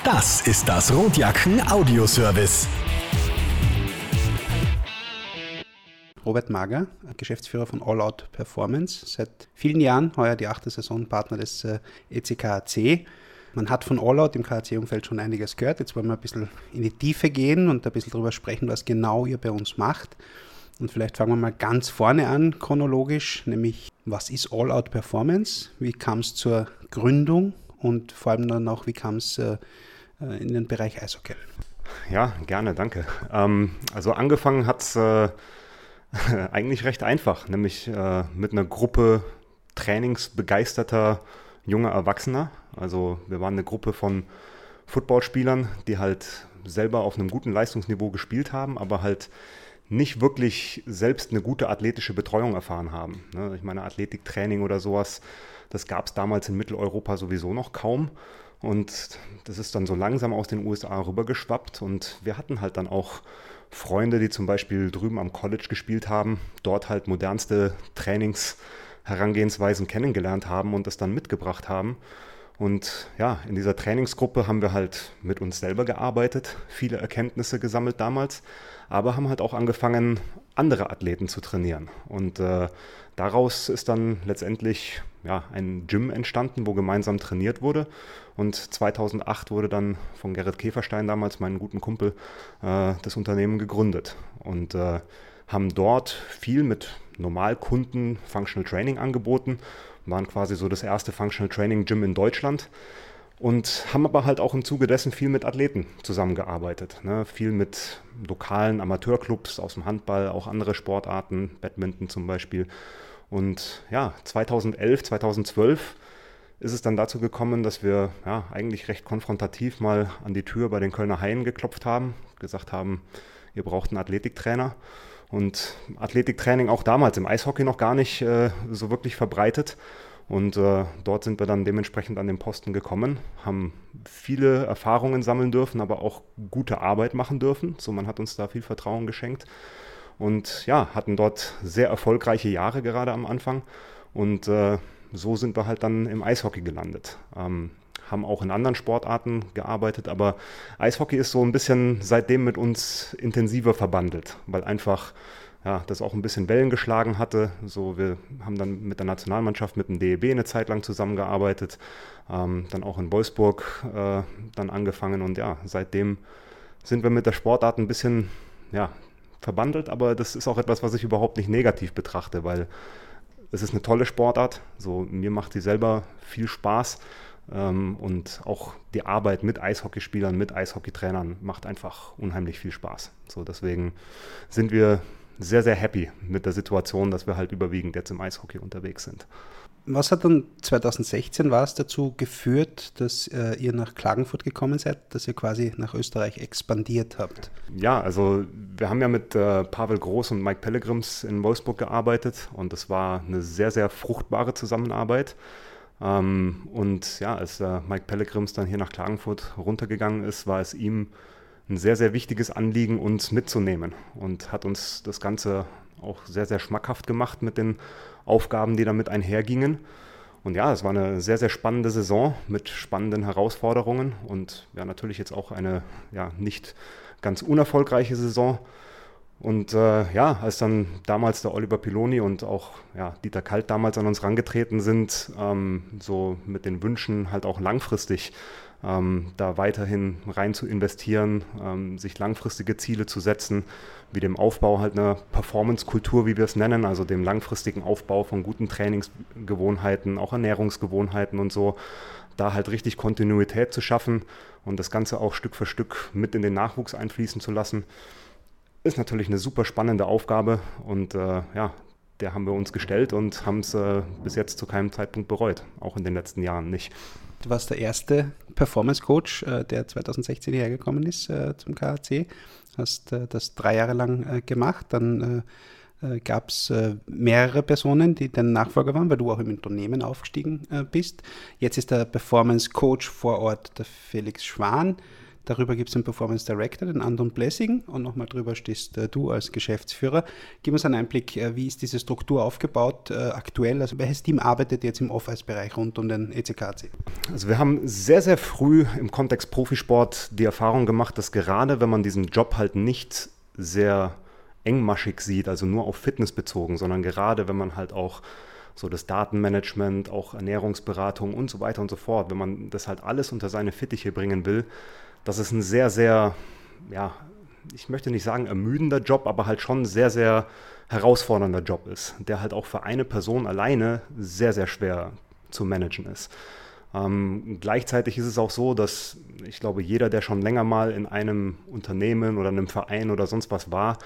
Das ist das Rotjacken Audioservice. Robert Mager, Geschäftsführer von All Out Performance, seit vielen Jahren, heuer die 8. Saison Partner des ECKAC. Man hat von All Out im KAC-Umfeld schon einiges gehört. Jetzt wollen wir ein bisschen in die Tiefe gehen und ein bisschen darüber sprechen, was genau ihr bei uns macht. Und vielleicht fangen wir mal ganz vorne an, chronologisch, nämlich was ist All Out Performance? Wie kam es zur Gründung und vor allem dann auch, wie kam es in den Bereich Eishockey? Ja, gerne, danke. Also angefangen hat es eigentlich recht einfach, nämlich mit einer Gruppe trainingsbegeisterter junger Erwachsener. Also wir waren eine Gruppe von Footballspielern, die halt selber auf einem guten Leistungsniveau gespielt haben, aber halt nicht wirklich selbst eine gute athletische Betreuung erfahren haben. Ich meine, Athletiktraining oder sowas, das gab es damals in Mitteleuropa sowieso noch kaum. Und das ist dann so langsam aus den USA rübergeschwappt. Und wir hatten halt dann auch Freunde, die zum Beispiel drüben am College gespielt haben, dort halt modernste Trainingsherangehensweisen kennengelernt haben und das dann mitgebracht haben. Und ja, in dieser Trainingsgruppe haben wir halt mit uns selber gearbeitet, viele Erkenntnisse gesammelt damals, aber haben halt auch angefangen, andere Athleten zu trainieren. Und daraus ist dann letztendlich ein Gym entstanden, wo gemeinsam trainiert wurde. Und 2008 wurde dann von Gerrit Käferstein, damals meinen guten Kumpel, das Unternehmen gegründet. Und haben dort viel mit Normalkunden Functional Training angeboten, waren quasi so das erste Functional Training Gym in Deutschland und haben aber halt auch im Zuge dessen viel mit Athleten zusammengearbeitet. Viel mit lokalen Amateurclubs aus dem Handball, auch andere Sportarten, Badminton zum Beispiel. Und ja, 2011, 2012 ist es dann dazu gekommen, dass wir eigentlich recht konfrontativ mal an die Tür bei den Kölner Haien geklopft haben, gesagt haben, ihr braucht einen Athletiktrainer. Und Athletiktraining auch damals im Eishockey noch gar nicht so wirklich verbreitet. Und dort sind wir dann dementsprechend an den Posten gekommen, haben viele Erfahrungen sammeln dürfen, aber auch gute Arbeit machen dürfen. So, man hat uns da viel Vertrauen geschenkt. Und ja, hatten dort sehr erfolgreiche Jahre gerade am Anfang. Und so sind wir halt dann im Eishockey gelandet. Haben auch in anderen Sportarten gearbeitet, aber Eishockey ist so ein bisschen seitdem mit uns intensiver verbandelt, weil einfach das auch ein bisschen Wellen geschlagen hatte. So, wir haben dann mit der Nationalmannschaft, mit dem DEB eine Zeit lang zusammengearbeitet, dann auch in Wolfsburg dann angefangen und seitdem sind wir mit der Sportart ein bisschen verbandelt, aber das ist auch etwas, was ich überhaupt nicht negativ betrachte, weil es ist eine tolle Sportart, so, mir macht sie selber viel Spaß. Und auch die Arbeit mit Eishockeyspielern, mit Eishockeytrainern macht einfach unheimlich viel Spaß. So, deswegen sind wir sehr, sehr happy mit der Situation, dass wir halt überwiegend jetzt im Eishockey unterwegs sind. Was hat dann 2016 dazu geführt, dass ihr nach Klagenfurt gekommen seid, dass ihr quasi nach Österreich expandiert habt? Ja, also wir haben ja mit Pavel Groß und Mike Pellegrims in Wolfsburg gearbeitet und das war eine sehr, sehr fruchtbare Zusammenarbeit. Und als Mike Pellegrims dann hier nach Klagenfurt runtergegangen ist, war es ihm ein sehr, sehr wichtiges Anliegen, uns mitzunehmen und hat uns das Ganze auch sehr, sehr schmackhaft gemacht mit den Aufgaben, die damit einhergingen. Und es war eine sehr, sehr spannende Saison mit spannenden Herausforderungen und natürlich jetzt auch eine nicht ganz unerfolgreiche Saison. Und als dann damals der Oliver Piloni und auch Dieter Kalt damals an uns herangetreten sind, so mit den Wünschen halt auch langfristig da weiterhin rein zu investieren, sich langfristige Ziele zu setzen, wie dem Aufbau halt einer Performance-Kultur, wie wir es nennen, also dem langfristigen Aufbau von guten Trainingsgewohnheiten, auch Ernährungsgewohnheiten und so, da halt richtig Kontinuität zu schaffen und das Ganze auch Stück für Stück mit in den Nachwuchs einfließen zu lassen. Ist natürlich eine super spannende Aufgabe und der haben wir uns gestellt und haben es bis jetzt zu keinem Zeitpunkt bereut, auch in den letzten Jahren nicht. Du warst der erste Performance-Coach, der 2016 hierher gekommen ist zum KAC, hast das 3 Jahre lang gemacht, dann gab es mehrere Personen, die dein Nachfolger waren, weil du auch im Unternehmen aufgestiegen bist. Jetzt ist der Performance-Coach vor Ort der Felix Schwan. Darüber gibt es den Performance Director, den Anton Blessing, und nochmal drüber stehst du als Geschäftsführer. Gib uns einen Einblick, wie ist diese Struktur aufgebaut aktuell? Also welches Team arbeitet jetzt im Off-Ice-Bereich rund um den ECK/AC? Also wir haben sehr, sehr früh im Kontext Profisport die Erfahrung gemacht, dass gerade wenn man diesen Job halt nicht sehr engmaschig sieht, also nur auf Fitness bezogen, sondern gerade wenn man halt auch so das Datenmanagement, auch Ernährungsberatung und so weiter und so fort, wenn man das halt alles unter seine Fittiche bringen will, dass es ein sehr, sehr, ja, ich möchte nicht sagen ermüdender Job, aber halt schon sehr, sehr herausfordernder Job ist, der halt auch für eine Person alleine sehr, sehr schwer zu managen ist. Gleichzeitig ist es auch so, dass ich glaube, jeder, der schon länger mal in einem Unternehmen oder einem Verein oder sonst was war,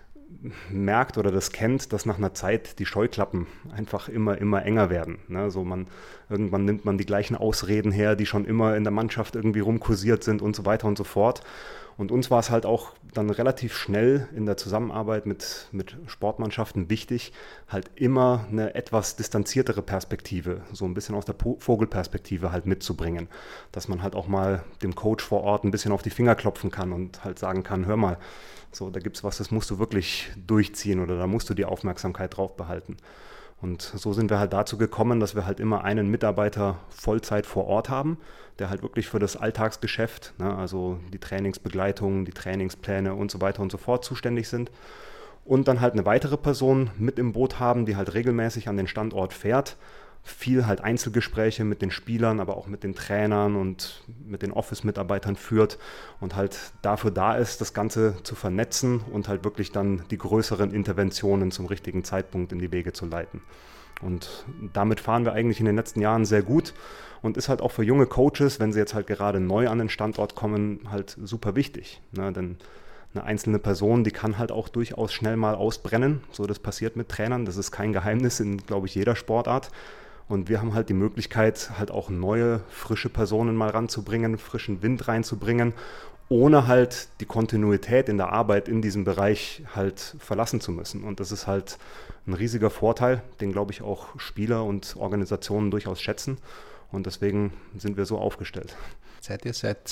merkt oder das kennt, dass nach einer Zeit die Scheuklappen einfach immer enger werden. Ne? So irgendwann nimmt man die gleichen Ausreden her, die schon immer in der Mannschaft irgendwie rumkursiert sind und so weiter und so fort. Und uns war es halt auch dann relativ schnell in der Zusammenarbeit mit Sportmannschaften wichtig, halt immer eine etwas distanziertere Perspektive, so ein bisschen aus der Vogelperspektive halt mitzubringen. Dass man halt auch mal dem Coach vor Ort ein bisschen auf die Finger klopfen kann und halt sagen kann, hör mal, so, da gibt's was, das musst du wirklich durchziehen oder da musst du die Aufmerksamkeit drauf behalten. Und so sind wir halt dazu gekommen, dass wir halt immer einen Mitarbeiter Vollzeit vor Ort haben, der halt wirklich für das Alltagsgeschäft, ne, also die Trainingsbegleitung, die Trainingspläne und so weiter und so fort zuständig sind. Und dann halt eine weitere Person mit im Boot haben, die halt regelmäßig an den Standort fährt, viel halt Einzelgespräche mit den Spielern, aber auch mit den Trainern und mit den Office-Mitarbeitern führt und halt dafür da ist, das Ganze zu vernetzen und halt wirklich dann die größeren Interventionen zum richtigen Zeitpunkt in die Wege zu leiten. Und damit fahren wir eigentlich in den letzten Jahren sehr gut und ist halt auch für junge Coaches, wenn sie jetzt halt gerade neu an den Standort kommen, halt super wichtig. Ne? Denn eine einzelne Person, die kann halt auch durchaus schnell mal ausbrennen. So, das passiert mit Trainern, das ist kein Geheimnis in, glaube ich, jeder Sportart. Und wir haben halt die Möglichkeit, halt auch neue, frische Personen mal ranzubringen, frischen Wind reinzubringen, ohne halt die Kontinuität in der Arbeit in diesem Bereich halt verlassen zu müssen. Und das ist halt ein riesiger Vorteil, den, glaube ich, auch Spieler und Organisationen durchaus schätzen. Und deswegen sind wir so aufgestellt. Seid ihr seit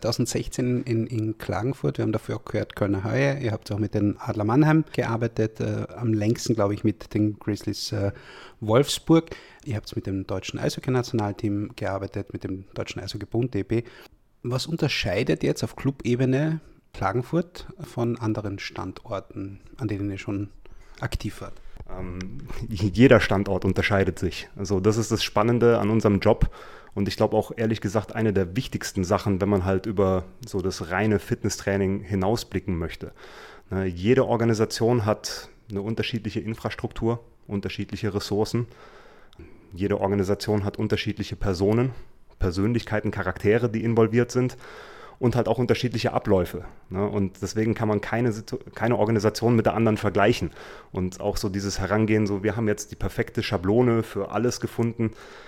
2016 in Klagenfurt? Wir haben dafür auch gehört, Kölner Haie. Ihr habt auch mit den Adler Mannheim gearbeitet, am längsten, glaube ich, mit den Grizzlies Wolfsburg. Ihr habt mit dem deutschen Eishockey-Nationalteam gearbeitet, mit dem deutschen Eishockey-Bund DB. Was unterscheidet jetzt auf Clubebene Klagenfurt von anderen Standorten, an denen ihr schon aktiv wart? Jeder Standort unterscheidet sich. Also das ist das Spannende an unserem Job. Und ich glaube auch ehrlich gesagt eine der wichtigsten Sachen, wenn man halt über so das reine Fitnesstraining hinausblicken möchte. Jede Organisation hat eine unterschiedliche Infrastruktur, unterschiedliche Ressourcen. Jede Organisation hat unterschiedliche Personen, Persönlichkeiten, Charaktere, die involviert sind und halt auch unterschiedliche Abläufe. Und deswegen kann man keine Organisation mit der anderen vergleichen. Und auch so dieses Herangehen, so wir haben jetzt die perfekte Schablone für alles gefunden.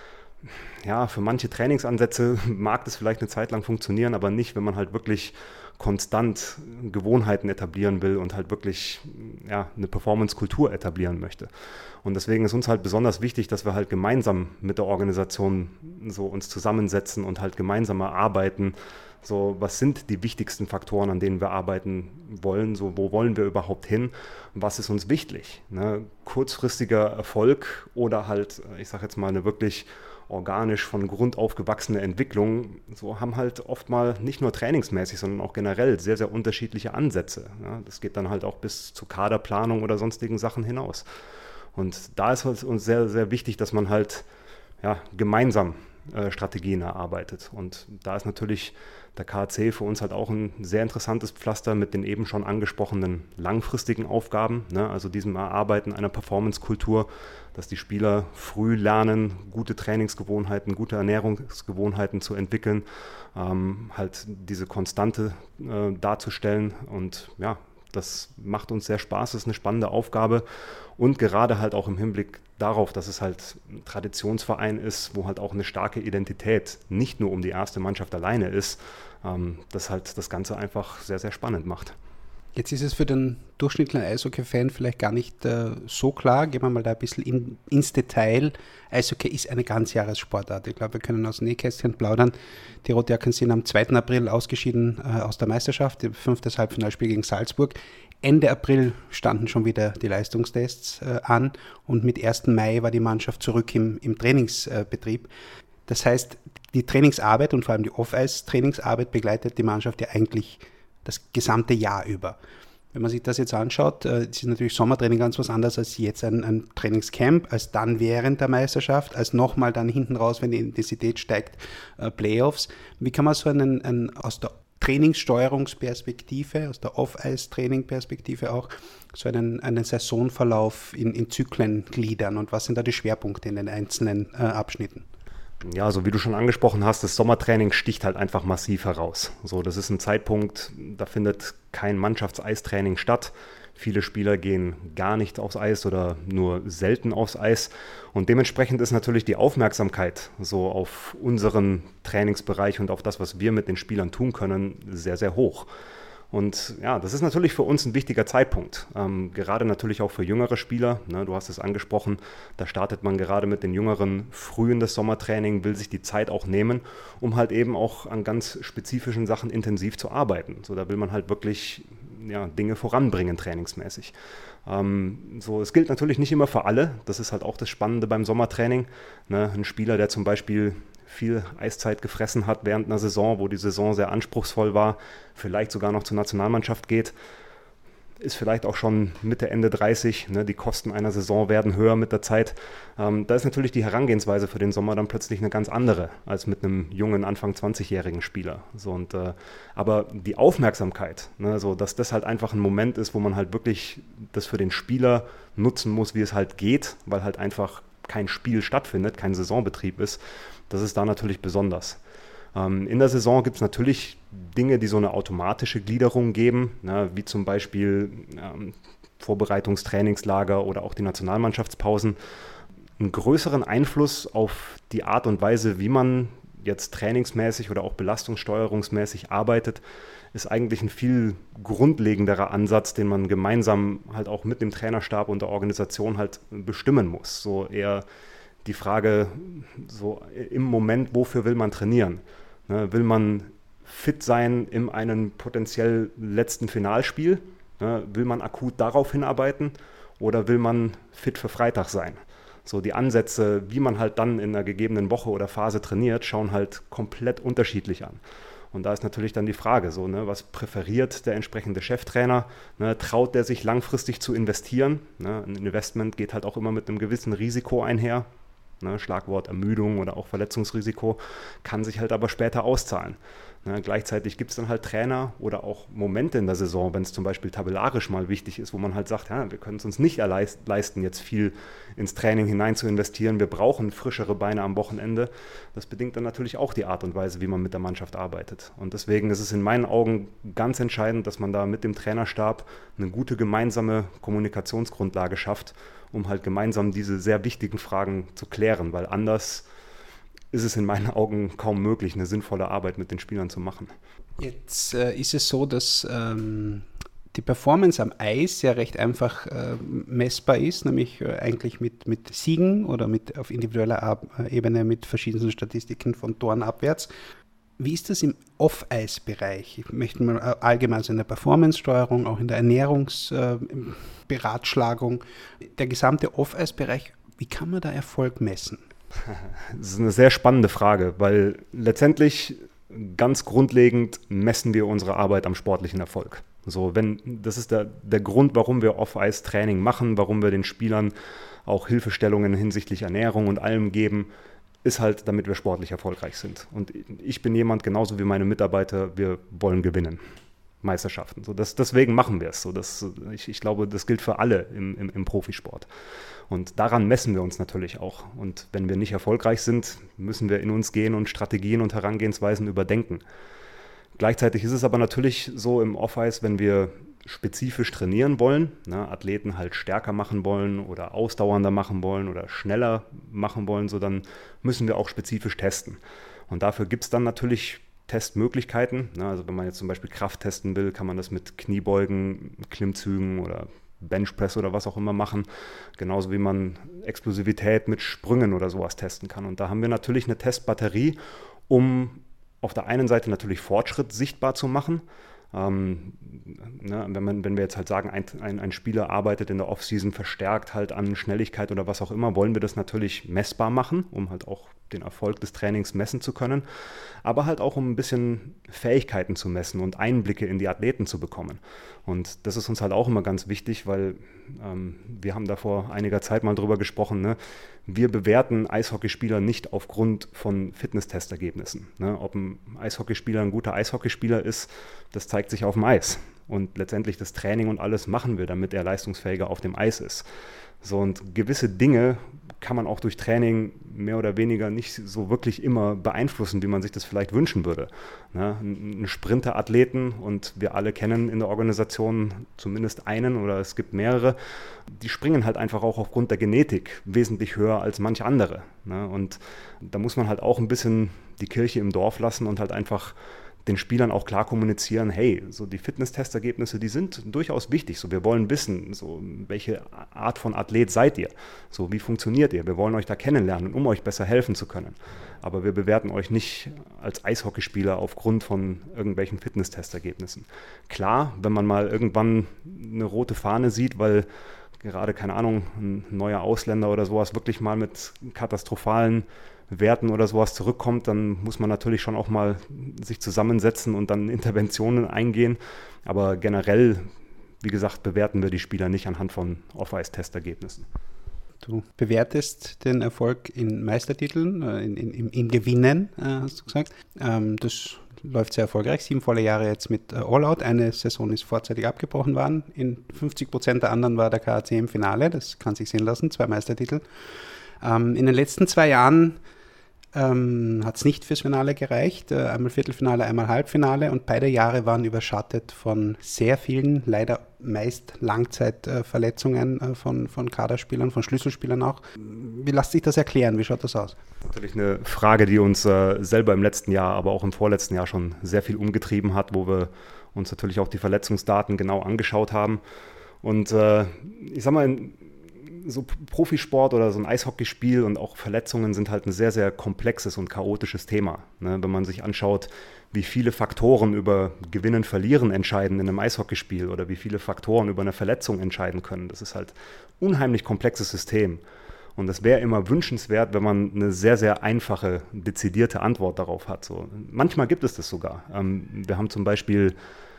Ja, für manche Trainingsansätze mag das vielleicht eine Zeit lang funktionieren, aber nicht, wenn man halt wirklich konstant Gewohnheiten etablieren will und halt wirklich eine Performance-Kultur etablieren möchte. Und deswegen ist uns halt besonders wichtig, dass wir halt gemeinsam mit der Organisation so uns zusammensetzen und halt gemeinsam erarbeiten, so was sind die wichtigsten Faktoren, an denen wir arbeiten wollen, so wo wollen wir überhaupt hin, was ist uns wichtig. Ne? Kurzfristiger Erfolg oder halt, ich sage jetzt mal, eine wirklich organisch von Grund auf gewachsene Entwicklung, so haben halt oft mal nicht nur trainingsmäßig, sondern auch generell sehr, sehr unterschiedliche Ansätze. Ja, das geht dann halt auch bis zu Kaderplanung oder sonstigen Sachen hinaus. Und da ist es uns sehr, sehr wichtig, dass man halt gemeinsam Strategien erarbeitet. Und da ist natürlich der KAC für uns halt auch ein sehr interessantes Pflaster mit den eben schon angesprochenen langfristigen Aufgaben, ne? Also diesem Erarbeiten einer Performance-Kultur, dass die Spieler früh lernen, gute Trainingsgewohnheiten, gute Ernährungsgewohnheiten zu entwickeln, halt diese Konstante darzustellen. Und ja, das macht uns sehr Spaß, das ist eine spannende Aufgabe und gerade halt auch im Hinblick darauf, dass es halt ein Traditionsverein ist, wo halt auch eine starke Identität nicht nur um die erste Mannschaft alleine ist, das halt das Ganze einfach sehr, sehr spannend macht. Jetzt ist es für den durchschnittlichen Eishockey-Fan vielleicht gar nicht so klar. Gehen wir mal da ein bisschen ins Detail. Eishockey ist eine Ganzjahressportart. Ich glaube, wir können aus dem Nähkästchen plaudern. Die Rotjacken sind am 2. April ausgeschieden aus der Meisterschaft, 5. Halbfinalspiel gegen Salzburg. Ende April standen schon wieder die Leistungstests an und mit 1. Mai war die Mannschaft zurück im Trainingsbetrieb. Das heißt, die Trainingsarbeit und vor allem die Off-Eis-Trainingsarbeit begleitet die Mannschaft ja eigentlich das gesamte Jahr über. Wenn man sich das jetzt anschaut, ist natürlich Sommertraining ganz was anderes als jetzt ein Trainingscamp, als dann während der Meisterschaft, als nochmal dann hinten raus, wenn die Intensität steigt, Playoffs. Wie kann man so aus der Trainingssteuerungsperspektive, aus der Off-Eis-Training-Perspektive auch, so einen Saisonverlauf in Zyklen gliedern und was sind da die Schwerpunkte in den einzelnen Abschnitten? Ja, so wie du schon angesprochen hast, das Sommertraining sticht halt einfach massiv heraus. So, das ist ein Zeitpunkt, da findet kein Mannschaftseistraining statt. Viele Spieler gehen gar nicht aufs Eis oder nur selten aufs Eis. Und dementsprechend ist natürlich die Aufmerksamkeit so auf unseren Trainingsbereich und auf das, was wir mit den Spielern tun können, sehr, sehr hoch. Und ja, das ist natürlich für uns ein wichtiger Zeitpunkt, gerade natürlich auch für jüngere Spieler, ne, du hast es angesprochen, da startet man gerade mit den Jüngeren früh in das Sommertraining, will sich die Zeit auch nehmen, um halt eben auch an ganz spezifischen Sachen intensiv zu arbeiten. So, da will man halt wirklich Dinge voranbringen trainingsmäßig. Es gilt natürlich nicht immer für alle, das ist halt auch das Spannende beim Sommertraining. Ne, ein Spieler, der zum Beispiel viel Eiszeit gefressen hat während einer Saison, wo die Saison sehr anspruchsvoll war, vielleicht sogar noch zur Nationalmannschaft geht, ist vielleicht auch schon Mitte, Ende 30, ne, die Kosten einer Saison werden höher mit der Zeit. Da ist natürlich die Herangehensweise für den Sommer dann plötzlich eine ganz andere als mit einem jungen, Anfang 20-jährigen Spieler. Aber die Aufmerksamkeit, ne, dass das halt einfach ein Moment ist, wo man halt wirklich das für den Spieler nutzen muss, wie es halt geht, weil halt einfach kein Spiel stattfindet, kein Saisonbetrieb ist, das ist da natürlich besonders. In der Saison gibt es natürlich Dinge, die so eine automatische Gliederung geben, ne, wie zum Beispiel Vorbereitungstrainingslager oder auch die Nationalmannschaftspausen. Einen größeren Einfluss auf die Art und Weise, wie man jetzt trainingsmäßig oder auch belastungssteuerungsmäßig arbeitet, ist eigentlich ein viel grundlegenderer Ansatz, den man gemeinsam halt auch mit dem Trainerstab und der Organisation halt bestimmen muss. So eher die Frage, so im Moment, wofür will man trainieren? Ne, will man fit sein in einem potenziell letzten Finalspiel? Ne, will man akut darauf hinarbeiten? Oder will man fit für Freitag sein? So die Ansätze, wie man halt dann in einer gegebenen Woche oder Phase trainiert, schauen halt komplett unterschiedlich an. Und da ist natürlich dann die Frage, was präferiert der entsprechende Cheftrainer? Ne, traut der sich langfristig zu investieren? Ne, ein Investment geht halt auch immer mit einem gewissen Risiko einher. Ne, Schlagwort Ermüdung oder auch Verletzungsrisiko, kann sich halt aber später auszahlen. Ne, gleichzeitig gibt es dann halt Trainer oder auch Momente in der Saison, wenn es zum Beispiel tabellarisch mal wichtig ist, wo man halt sagt, wir können es uns nicht leisten, jetzt viel ins Training hinein zu investieren, wir brauchen frischere Beine am Wochenende. Das bedingt dann natürlich auch die Art und Weise, wie man mit der Mannschaft arbeitet. Und deswegen ist es in meinen Augen ganz entscheidend, dass man da mit dem Trainerstab eine gute gemeinsame Kommunikationsgrundlage schafft, um halt gemeinsam diese sehr wichtigen Fragen zu klären, weil anders ist es in meinen Augen kaum möglich, eine sinnvolle Arbeit mit den Spielern zu machen. Jetzt ist es so, dass die Performance am Eis ja recht einfach messbar ist, nämlich eigentlich mit Siegen oder auf individueller Ebene mit verschiedenen Statistiken von Toren abwärts. Wie ist das im Off-Eis-Bereich? Ich möchte mal allgemein so in der Performance-Steuerung, auch in der Ernährungsberatschlagung, der gesamte Off-Eis-Bereich, wie kann man da Erfolg messen? Das ist eine sehr spannende Frage, weil letztendlich ganz grundlegend messen wir unsere Arbeit am sportlichen Erfolg. Das ist der Grund, warum wir Off-Eis-Training machen, warum wir den Spielern auch Hilfestellungen hinsichtlich Ernährung und allem geben, ist halt, damit wir sportlich erfolgreich sind. Und ich bin jemand, genauso wie meine Mitarbeiter, wir wollen gewinnen. Meisterschaften. Deswegen machen wir es. Ich glaube, das gilt für alle im Profisport. Und daran messen wir uns natürlich auch. Und wenn wir nicht erfolgreich sind, müssen wir in uns gehen und Strategien und Herangehensweisen überdenken. Gleichzeitig ist es aber natürlich so im Off-Eis, wenn wir spezifisch trainieren wollen, Athleten halt stärker machen wollen oder ausdauernder machen wollen oder schneller machen wollen, dann müssen wir auch spezifisch testen. Und dafür gibt es dann natürlich Testmöglichkeiten. Also wenn man jetzt zum Beispiel Kraft testen will, kann man das mit Kniebeugen, Klimmzügen oder Benchpress oder was auch immer machen. Genauso wie man Explosivität mit Sprüngen oder sowas testen kann. Und da haben wir natürlich eine Testbatterie, um auf der einen Seite natürlich Fortschritt sichtbar zu machen. Wenn wir jetzt halt sagen, ein Spieler arbeitet in der Offseason verstärkt halt an Schnelligkeit oder was auch immer, wollen wir das natürlich messbar machen, um halt auch den Erfolg des Trainings messen zu können, aber halt auch um ein bisschen Fähigkeiten zu messen und Einblicke in die Athleten zu bekommen. Und das ist uns halt auch immer ganz wichtig, weil wir haben da vor einiger Zeit mal drüber gesprochen, ne? Wir bewerten Eishockeyspieler nicht aufgrund von Fitnesstestergebnissen. Ne? Ob ein Eishockeyspieler ein guter Eishockeyspieler ist, das zeigt sich auf dem Eis. Und letztendlich das Training und alles machen wir, damit er leistungsfähiger auf dem Eis ist. So, und gewisse Dinge kann man auch durch Training mehr oder weniger nicht so wirklich immer beeinflussen, wie man sich das vielleicht wünschen würde. Ne? Ein Sprinterathleten, und wir alle kennen in der Organisation zumindest einen oder es gibt mehrere, die springen halt einfach auch aufgrund der Genetik wesentlich höher als manche andere. Ne? Und da muss man halt auch ein bisschen die Kirche im Dorf lassen und halt einfach den Spielern auch klar kommunizieren, hey, so die Fitnesstestergebnisse, die sind durchaus wichtig. So, wir wollen wissen, so welche Art von Athlet seid ihr? So, wie funktioniert ihr? Wir wollen euch da kennenlernen, um euch besser helfen zu können. Aber wir bewerten euch nicht als Eishockeyspieler aufgrund von irgendwelchen Fitnesstestergebnissen. Klar, wenn man mal irgendwann eine rote Fahne sieht, weil gerade, keine Ahnung, ein neuer Ausländer oder sowas wirklich mal mit katastrophalen Werten oder sowas zurückkommt, dann muss man natürlich schon auch mal sich zusammensetzen und dann Interventionen eingehen. Aber generell, wie gesagt, bewerten wir die Spieler nicht anhand von Off-Ice-Testergebnissen. Du bewertest den Erfolg in Meistertiteln, im Gewinnen, hast du gesagt. Das läuft sehr erfolgreich. 7 volle Jahre jetzt mit All-Out. Eine Saison ist vorzeitig abgebrochen worden. In 50% der anderen war der KAC im Finale. Das kann sich sehen lassen. 2 Meistertitel. In den letzten 2 Jahren hat es nicht fürs Finale gereicht. Einmal Viertelfinale, einmal Halbfinale. Und beide Jahre waren überschattet von sehr vielen, leider meist Langzeitverletzungen von Kaderspielern, von Schlüsselspielern auch. Wie lässt sich das erklären? Wie schaut das aus? Natürlich eine Frage, die uns selber im letzten Jahr, aber auch im vorletzten Jahr schon sehr viel umgetrieben hat, wo wir uns natürlich auch die Verletzungsdaten genau angeschaut haben. Und ich sag mal, so Profisport oder so ein Eishockeyspiel und auch Verletzungen sind halt ein sehr, sehr komplexes und chaotisches Thema. Ne? Wenn man sich anschaut, wie viele Faktoren über Gewinnen, Verlieren entscheiden in einem Eishockeyspiel oder wie viele Faktoren über eine Verletzung entscheiden können, das ist halt ein unheimlich komplexes System. Und es wäre immer wünschenswert, wenn man eine sehr, sehr einfache, dezidierte Antwort darauf hat. So, manchmal gibt es das sogar. Wir haben zum Beispiel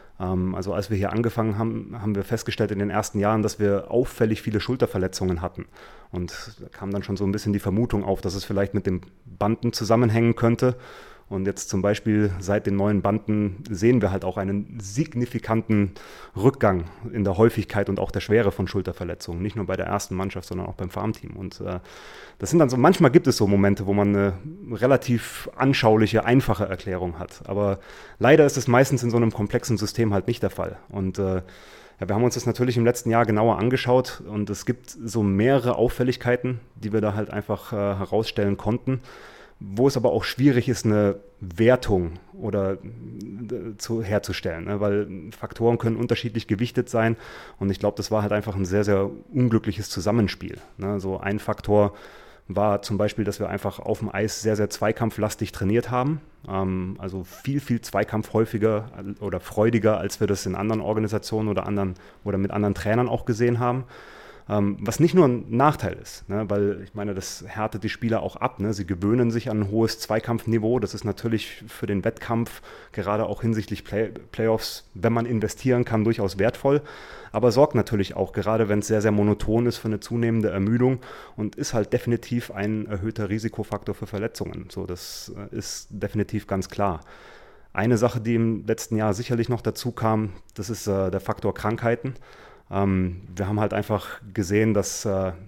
also als wir hier angefangen haben, haben wir festgestellt in den ersten Jahren, dass wir auffällig viele Schulterverletzungen hatten. Und da kam dann schon so ein bisschen die Vermutung auf, dass es vielleicht mit den Banden zusammenhängen könnte. Und jetzt zum Beispiel seit den neuen Banden sehen wir halt auch einen signifikanten Rückgang in der Häufigkeit und auch der Schwere von Schulterverletzungen. Nicht nur bei der ersten Mannschaft, sondern auch beim Farmteam. Und das sind dann so, manchmal gibt es so Momente, wo man eine relativ anschauliche, einfache Erklärung hat. Aber leider ist es meistens in so einem komplexen System halt nicht der Fall. Und wir haben uns das natürlich im letzten Jahr genauer angeschaut und es gibt so mehrere Auffälligkeiten, die wir da halt einfach herausstellen konnten, wo es aber auch schwierig ist, eine Wertung oder herzustellen, ne? Weil Faktoren können unterschiedlich gewichtet sein und ich glaube, das war halt einfach ein sehr, sehr unglückliches Zusammenspiel. Ne? So ein Faktor war zum Beispiel, dass wir einfach auf dem Eis sehr, sehr zweikampflastig trainiert haben. Also viel, viel Zweikampf häufiger oder freudiger, als wir das in anderen Organisationen oder mit anderen Trainern auch gesehen haben. Was nicht nur ein Nachteil ist, ne, weil ich meine, das härtet die Spieler auch ab. Ne? Sie gewöhnen sich an ein hohes Zweikampfniveau. Das ist natürlich für den Wettkampf, gerade auch hinsichtlich Playoffs, wenn man investieren kann, durchaus wertvoll. Aber sorgt natürlich auch, gerade wenn es sehr, sehr monoton ist, für eine zunehmende Ermüdung und ist halt definitiv ein erhöhter Risikofaktor für Verletzungen. So, das ist definitiv ganz klar. Eine Sache, die im letzten Jahr sicherlich noch dazu kam, das ist der Faktor Krankheiten. Wir haben halt einfach gesehen, dass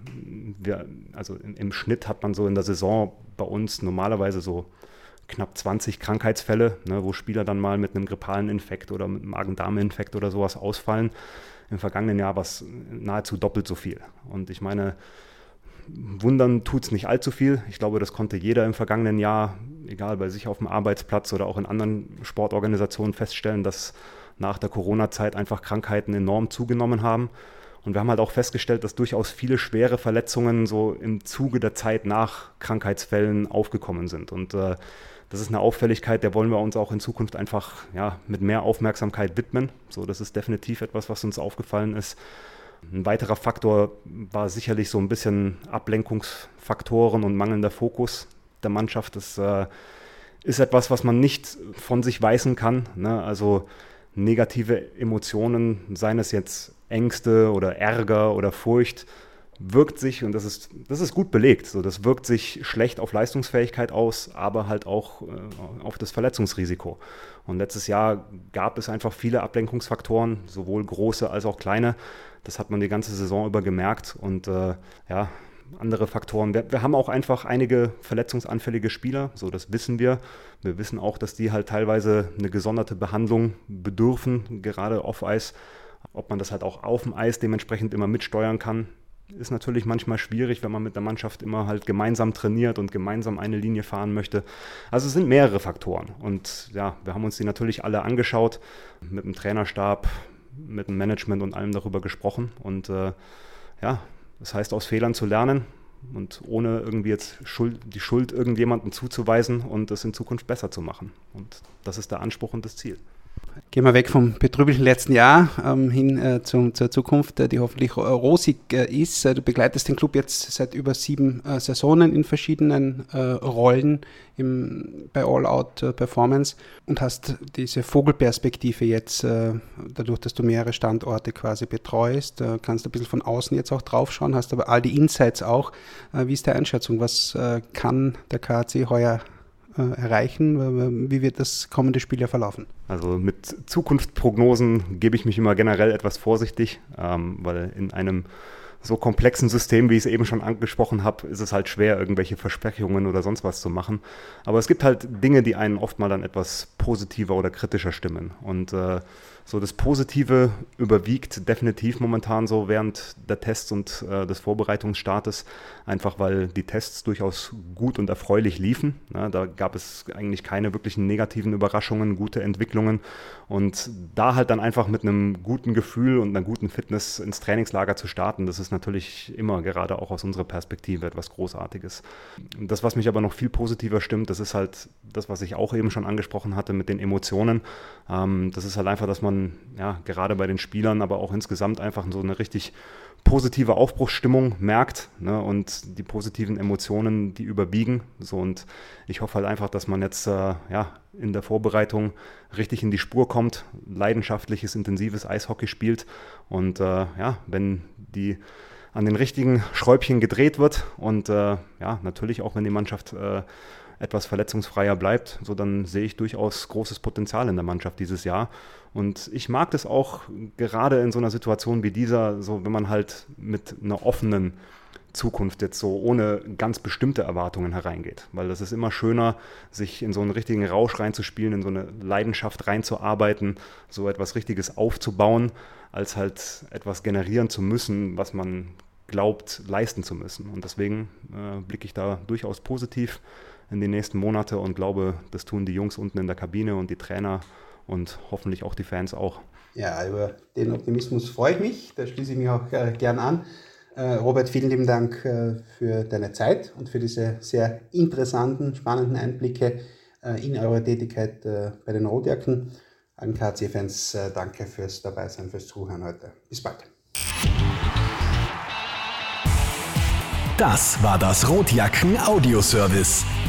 also im Schnitt hat man so in der Saison bei uns normalerweise so knapp 20 Krankheitsfälle, ne, wo Spieler dann mal mit einem grippalen Infekt oder mit einem Magen-Darm-Infekt oder sowas ausfallen. Im vergangenen Jahr war es nahezu doppelt so viel. Und ich meine, wundern tut es nicht allzu viel. Ich glaube, das konnte jeder im vergangenen Jahr egal bei sich auf dem Arbeitsplatz oder auch in anderen Sportorganisationen feststellen, dass nach der Corona-Zeit einfach Krankheiten enorm zugenommen haben. Und wir haben halt auch festgestellt, dass durchaus viele schwere Verletzungen so im Zuge der Zeit nach Krankheitsfällen aufgekommen sind. Und das ist eine Auffälligkeit, der wollen wir uns auch in Zukunft einfach mit mehr Aufmerksamkeit widmen. So, das ist definitiv etwas, was uns aufgefallen ist. Ein weiterer Faktor war sicherlich so ein bisschen Ablenkungsfaktoren und mangelnder Fokus der Mannschaft. Das ist etwas, was man nicht von sich weisen kann, ne? Also negative Emotionen, seien es jetzt Ängste oder Ärger oder Furcht, wirkt sich, und das ist gut belegt, so, das wirkt sich schlecht auf Leistungsfähigkeit aus, aber halt auch auf das Verletzungsrisiko. Und letztes Jahr gab es einfach viele Ablenkungsfaktoren, sowohl große als auch kleine. Das hat man die ganze Saison über gemerkt und andere Faktoren. Wir haben auch einfach einige verletzungsanfällige Spieler, so das wissen wir. Wir wissen auch, dass die halt teilweise eine gesonderte Behandlung bedürfen, gerade off-Eis. Ob man das halt auch auf dem Eis dementsprechend immer mitsteuern kann, ist natürlich manchmal schwierig, wenn man mit der Mannschaft immer halt gemeinsam trainiert und gemeinsam eine Linie fahren möchte. Also es sind mehrere Faktoren und ja, wir haben uns die natürlich alle angeschaut, mit dem Trainerstab, mit dem Management und allem darüber gesprochen und das heißt, aus Fehlern zu lernen und ohne irgendwie jetzt die Schuld irgendjemandem zuzuweisen und es in Zukunft besser zu machen. Und das ist der Anspruch und das Ziel. Gehen wir weg vom betrüblichen letzten Jahr hin zur Zukunft, die hoffentlich rosig ist. Du begleitest den Club jetzt seit über 7 Saisonen in verschiedenen Rollen bei All Out Performance und hast diese Vogelperspektive jetzt, dadurch, dass du mehrere Standorte quasi betreust, kannst ein bisschen von außen jetzt auch drauf schauen, hast aber all die Insights auch. Wie ist die Einschätzung? Was kann der KAC heuer erreichen? Wie wird das kommende Spiel ja verlaufen? Also mit Zukunftsprognosen gebe ich mich immer generell etwas vorsichtig, weil in einem so komplexen System, wie ich es eben schon angesprochen habe, ist es halt schwer, irgendwelche Versprechungen oder sonst was zu machen. Aber es gibt halt Dinge, die einen oft mal dann etwas positiver oder kritischer stimmen. Und so das Positive überwiegt definitiv momentan so während der Tests und des Vorbereitungsstartes, einfach weil die Tests durchaus gut und erfreulich liefen. Ja, da gab es eigentlich keine wirklichen negativen Überraschungen, gute Entwicklungen und da halt dann einfach mit einem guten Gefühl und einer guten Fitness ins Trainingslager zu starten, das ist natürlich immer, gerade auch aus unserer Perspektive, etwas Großartiges. Das, was mich aber noch viel positiver stimmt, das ist halt das, was ich auch eben schon angesprochen hatte mit den Emotionen. Das ist halt einfach, dass man gerade bei den Spielern, aber auch insgesamt einfach so eine richtig positive Aufbruchsstimmung merkt, ne, und die positiven Emotionen, die überwiegen. So, und ich hoffe halt einfach, dass man jetzt in der Vorbereitung richtig in die Spur kommt, leidenschaftliches, intensives Eishockey spielt und wenn die an den richtigen Schräubchen gedreht wird und natürlich auch, wenn die Mannschaft etwas verletzungsfreier bleibt, so dann sehe ich durchaus großes Potenzial in der Mannschaft dieses Jahr. Und ich mag das auch gerade in so einer Situation wie dieser, so wenn man halt mit einer offenen Zukunft jetzt so ohne ganz bestimmte Erwartungen hereingeht. Weil das ist immer schöner, sich in so einen richtigen Rausch reinzuspielen, in so eine Leidenschaft reinzuarbeiten, so etwas Richtiges aufzubauen, als halt etwas generieren zu müssen, was man glaubt, leisten zu müssen. Und deswegen blicke ich da durchaus positiv in die nächsten Monate und glaube, das tun die Jungs unten in der Kabine und die Trainer und hoffentlich auch die Fans auch. Ja, über den Optimismus freue ich mich, da schließe ich mich auch gern an. Robert, vielen lieben Dank für deine Zeit und für diese sehr interessanten, spannenden Einblicke in eure Tätigkeit bei den Rotjacken. Allen KAC-Fans danke fürs Dabeisein, fürs Zuhören heute. Bis bald. Das war das Rotjacken Audioservice.